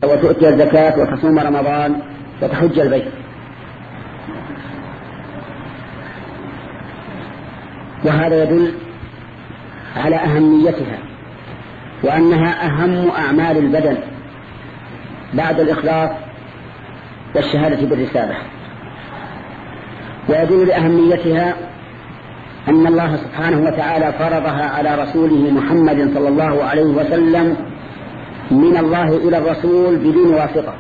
وتؤتي الزكاة وتصوم رمضان وتحج البيت. وهذا يدل على أهميتها وأنها أهم أعمال البدن بعد الإخلاص والشهادة بالرسالة. ويدل لأهميتها أن الله سبحانه وتعالى فرضها على رسوله محمد صلى الله عليه وسلم من الله إلى الرسول بدون واسطة،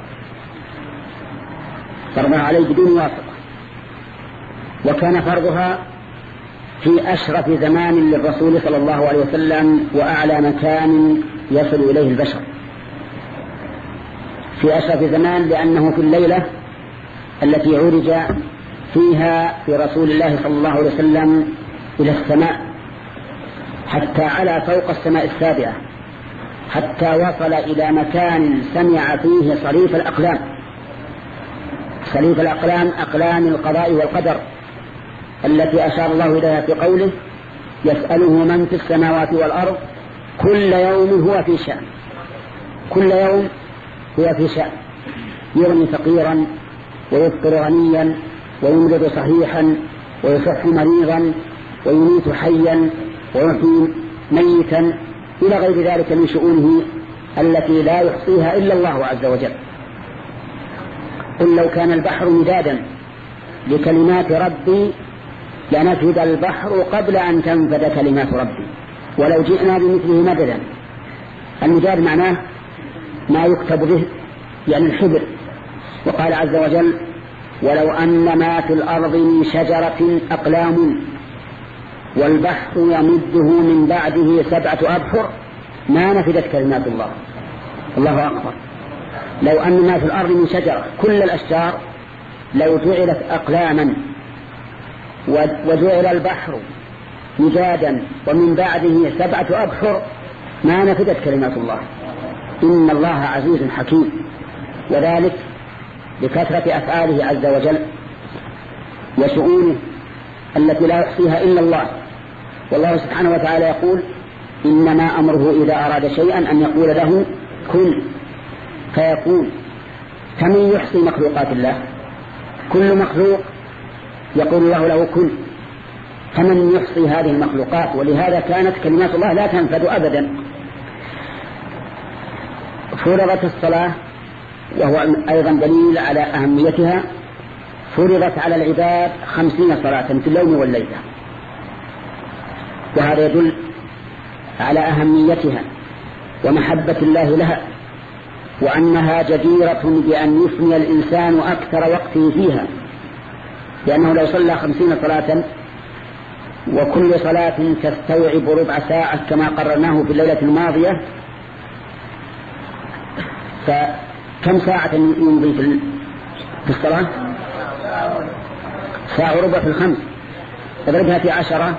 فرضها عليه بدون واسطة. وكان فرضها في أشرف زمان للرسول صلى الله عليه وسلم وأعلى مكان يصل إليه البشر، في أشرف زمان لأنه في الليلة التي عرج فيها في رسول الله صلى الله عليه وسلم إلى السماء حتى على فوق السماء السابعة، حتى وصل إلى مكان سمع فيه صريف الأقلام، صريف الأقلام أقلام القضاء والقدر التي أشار الله إليها في قوله يسأله من في السماوات والأرض كل يوم هو في شأن، كل يوم هو في شأن، يغني فقيرا ويفطر غنيا ويمرض صحيحا ويصح مريضا ويميت حيا ويحيي ميتا إلى غير ذلك من شؤونه التي لا يحصيها إلا الله عز وجل. قل لو كان البحر مدادا لكلمات ربي لنفد البحر قبل أن تنفد كلمات ربي ولو جئنا بمثله مددا. المداد معناه ما يكتب به يعني الحبر. وقال عز وجل ولو أن ما في الأرض من شجرة أقلام والبحر يمده من بعده 7 أبحر ما نفدت كلمات الله. الله أكبر. لو أن ما في الأرض من شجرة، كل الأشجار لو جعلت أقلاما وجعل البحر مدادا ومن بعده 7 أبحر ما نفدت كلمات الله. إن الله عزيز حكيم، وذلك بكثرة أفعاله عز وجل وشؤونه التي لا يحصيها إلا الله. والله سبحانه وتعالى يقول إنما أمره إذا أراد شيئا أن يقول له كن فيكون. فمن يحصي مخلوقات الله؟ كل مخلوق يقول الله له كن، فمن يحصي هذه المخلوقات؟ ولهذا كانت كلمات الله لا تنفد أبدا. فرضت الصلاة وهو أيضا دليل على أهميتها، فرضت على العباد 50 صلاة في اليوم والليلة، وهذا يدل على أهميتها ومحبة الله لها، وأنها جديرة بأن يفني الإنسان أكثر وقته فيها، لأنه لو صلى 50 صلاة وكل صلاة تستوعب ربع ساعة كما قررناه في الليلة الماضية، فكم ساعة يمضي في الصلاة؟ ساعة وربع في الخمس، اضربها في 10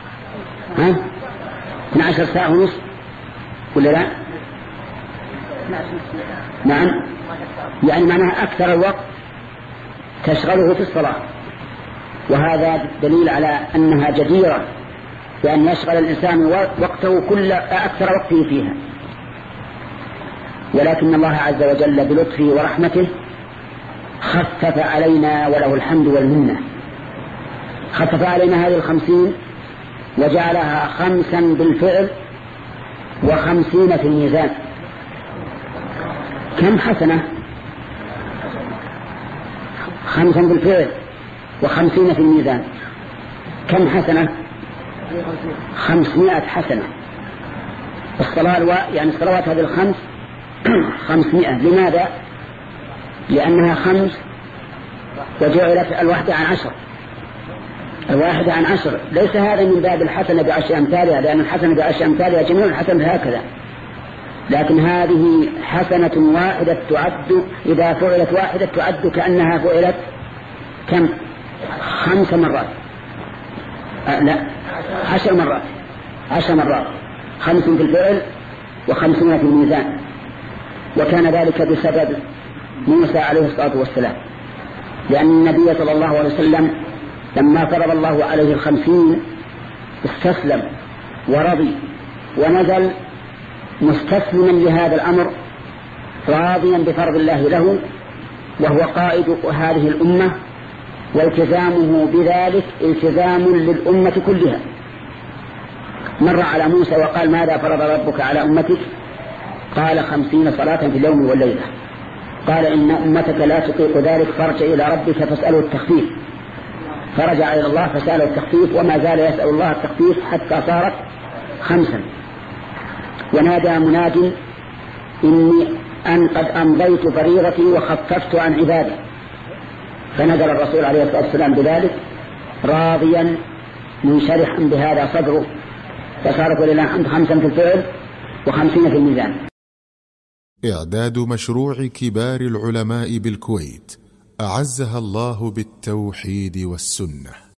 12 ساعة ونصف ولا لا؟ نعم، يعني معناها أكثر الوقت تشغله في الصلاة، وهذا دليل على أنها جديرة بأن يشغل الإنسان وقته أكثر وقته فيها. ولكن الله عز وجل بلطفه ورحمته خفف علينا وله الحمد والمنة، خفف علينا هذه 50 وجعلها 5 بالفعل و50 في الميزان. كم حسنة؟ 5 بالفعل و50 في الميزان، كم حسنة؟ 500 حسنة. الصلاة يعني الصلوات هذه الخمس 500. لماذا؟ لأنها 5 وجعلت الواحدة عن 10، الواحدة عن 10. ليس هذا من باب الحسنة ب10 أمثالها، لأن الحسنة ب10 أمثالها جميع الحسنة هكذا، لكن هذه حسنة واحدة تعد، إذا فعلت واحدة تعد كأنها فعلت كم؟ 5 مرات، لا 10 مرات، 10 مرات، 5 في الفعل و50 في الميزان. وكان ذلك بسبب موسى عليه الصلاة والسلام، لأن النبي صلى الله عليه وسلم لما فرض الله عليه 50 استسلم ورضي ونزل مستسلما لهذا الأمر، راضيا بفرض الله له وهو قائد هذه الأمة، والتزامه بذلك التزام للأمة كلها. مر على موسى وقال: ماذا فرض ربك على أمتك؟ قال: 50 صلاة في اليوم والليلة. قال: إن أمتك لا تطيق ذلك، فارجع إلى ربك فاسأله التخفيف. فرجع إلى الله فسأله التخفيف، وما زال يسأل الله التخفيف حتى صارت 5. ونادى مناد: إني أن قد أمضيت فريضتي وخففت عن عبادي. فنزل الرسول عليه الصلاة والسلام بذلك راضيا منشرحا بهذا صدره، فصارت ولله الحمد 5 في الفعل و50 في الميزان. إعداد مشروع كبار العلماء بالكويت أعزها الله بالتوحيد والسنة.